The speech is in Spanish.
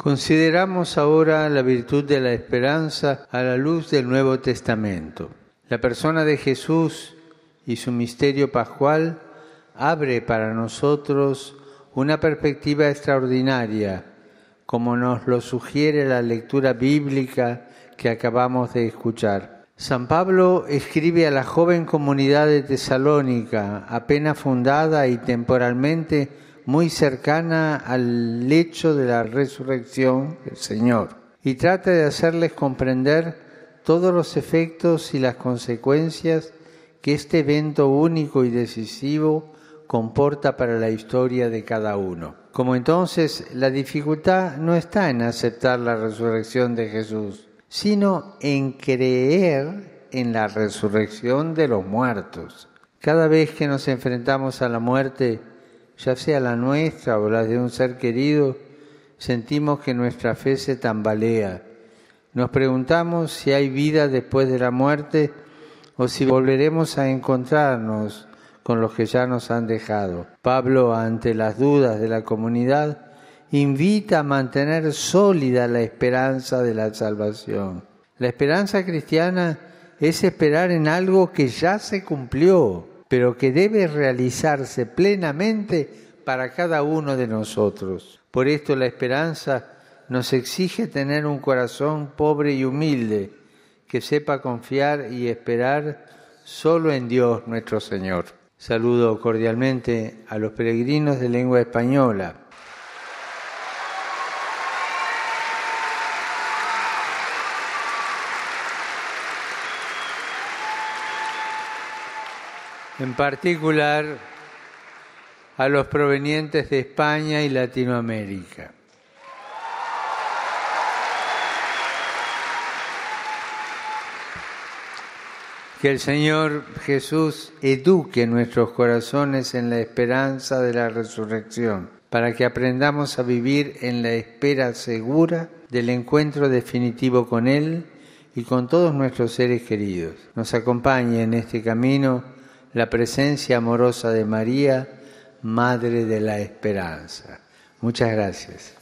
Consideramos ahora la virtud de la esperanza a la luz del Nuevo Testamento. La persona de Jesús y su misterio pascual abre para nosotros una perspectiva extraordinaria, como nos lo sugiere la lectura bíblica que acabamos de escuchar. San Pablo escribe a la joven comunidad de Tesalónica, apenas fundada y temporalmente muy cercana al hecho de la resurrección del Señor, y trata de hacerles comprender todos los efectos y las consecuencias que este evento único y decisivo comporta para la historia de cada uno. Como entonces, la dificultad no está en aceptar la resurrección de Jesús, sino en creer en la resurrección de los muertos. Cada vez que nos enfrentamos a la muerte, ya sea la nuestra o la de un ser querido, sentimos que nuestra fe se tambalea. Nos preguntamos si hay vida después de la muerte o si volveremos a encontrarnos con los que ya nos han dejado. Pablo, ante las dudas de la comunidad, invita a mantener sólida la esperanza de la salvación. La esperanza cristiana es esperar en algo que ya se cumplió, pero que debe realizarse plenamente para cada uno de nosotros. Por esto la esperanza nos exige tener un corazón pobre y humilde, que sepa confiar y esperar solo en Dios nuestro Señor. Saludo cordialmente a los peregrinos de lengua española. En particular a los provenientes de España y Latinoamérica. Que el Señor Jesús eduque nuestros corazones en la esperanza de la resurrección, para que aprendamos a vivir en la espera segura del encuentro definitivo con Él y con todos nuestros seres queridos. Nos acompañe en este camino la presencia amorosa de María, Madre de la Esperanza. Muchas gracias.